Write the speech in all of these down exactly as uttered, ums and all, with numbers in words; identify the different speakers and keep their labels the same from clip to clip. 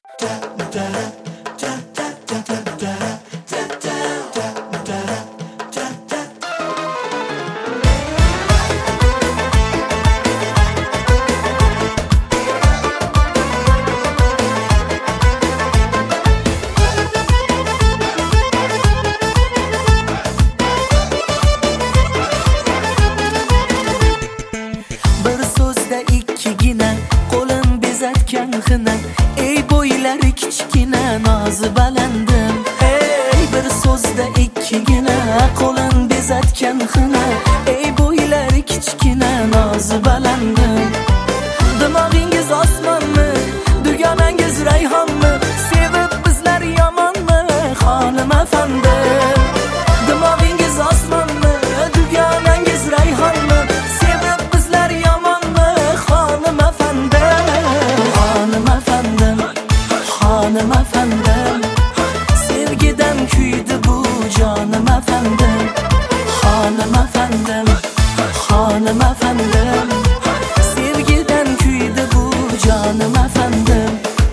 Speaker 1: Ey bo'ylari kichkina nozi balandim. Ey bir so'zda ikkigina qo'lin bezatgan xina. Ey bo'ylari kichkina nozi balandim. Dimog'ingiz osmonmi, dugonangiz rayhonmi? Sevib bizlar yomonmi, xonim afandim? Dimog'ingiz osmonmi, dugonangiz rayhonmi? Sevib bizlar yomonmi, xonim afandim? Xonim afandim, xonim afandim, sevgidan kuydi bu jonim afandim. Xonim afandim, xonim afandim, sevgidan kuydi bu jonim afandim.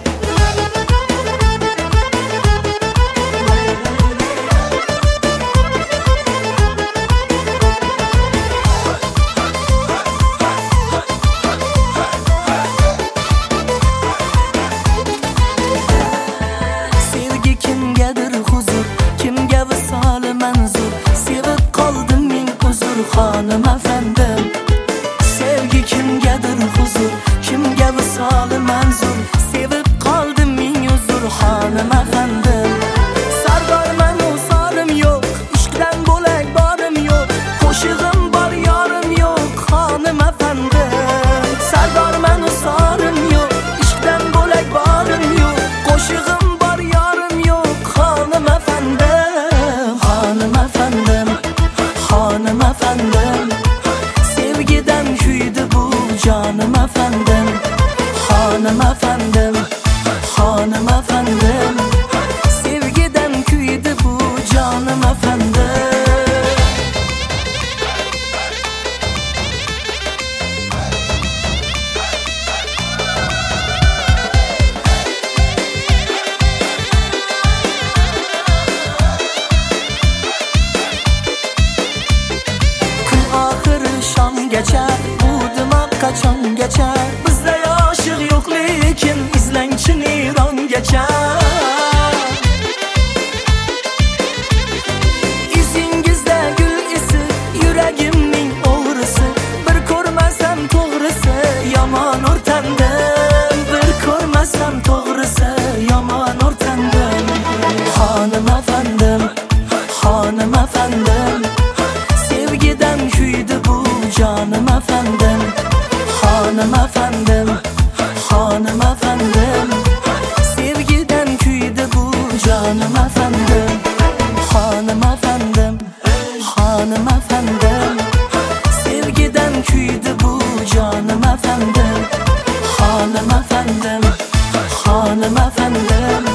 Speaker 1: Xonim afandim, sevgi kimgadir huzur, kimga visoli manzur. Sevib qoldim ming uzr, xonim afandim. Sardorman u sorim yo'q, ishqdan bo'lak borim yo'q. Qo'shig'im bor yorim yo'q, xonim afandim. Sardorman u sorim yo'q, ishqdan bo'lak borim yo'q. Qo'shig'im bor yorim yo'q, xonim afandim. Xonim afandim, xonim afandim, sevgidan kuydi bu jonim afandim. Xonim afandim, xonim afandim, sevgidan kuydi bu jonim afandim. Bu dimoq qachongacha? Bizda oshiq yo'q lekin izlangchi nayrongacha. Izingizda gul isi, yuragimning o'g'risi. Bir ko'rmasam to'g'risi, yomon o'rtandim. Bir ko'rmasam to'g'risi, yomon o'rtandim. Xonim afandim, xonim afandim, sevgidan kuydi bu jonim afandim. Xonim afandim, xonim afandim, sevgidan kuydi bu jonim afandim. Xonim afandim, xonim afandim, sevgidan kuydi bu jonim afandim. Xonim afandim, xonim afandim,